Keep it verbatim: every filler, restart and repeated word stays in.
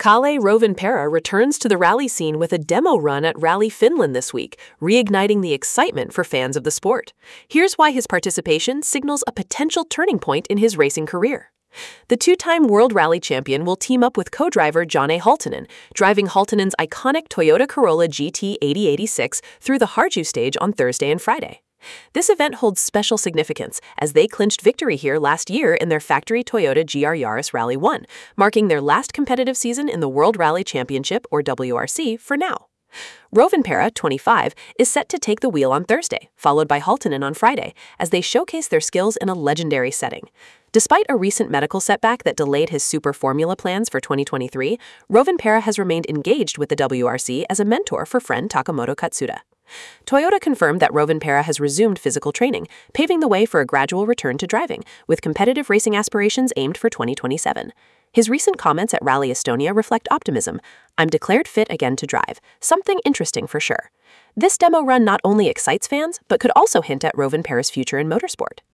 Kalle Rovanperä returns to the rally scene with a demo run at Rally Finland this week, reigniting the excitement for fans of the sport. Here's why his participation signals a potential turning point in his racing career. The two-time World Rally champion will team up with co-driver Janne Halttunen, driving Halttunen's iconic Toyota Corolla G T eighty eighty-six through the Harju stage on Thursday and Friday. This event holds special significance as they clinched victory here last year in their factory Toyota G R Yaris Rally one, marking their last competitive season in the World Rally Championship, or W R C, for now. Rovanperä, twenty-five, is set to take the wheel on Thursday, followed by Halttunen on Friday, as they showcase their skills in a legendary setting. Despite a recent medical setback that delayed his Super Formula plans for twenty twenty-three, Rovanperä has remained engaged with the W R C as a mentor for friend Takamoto Katsuda. Toyota confirmed that Rovanperä has resumed physical training, paving the way for a gradual return to driving, with competitive racing aspirations aimed for twenty twenty-seven. His recent comments at Rally Estonia reflect optimism. "I'm declared fit again to drive. Something interesting for sure." This demo run not only excites fans, but could also hint at Rovanperä's future in motorsport.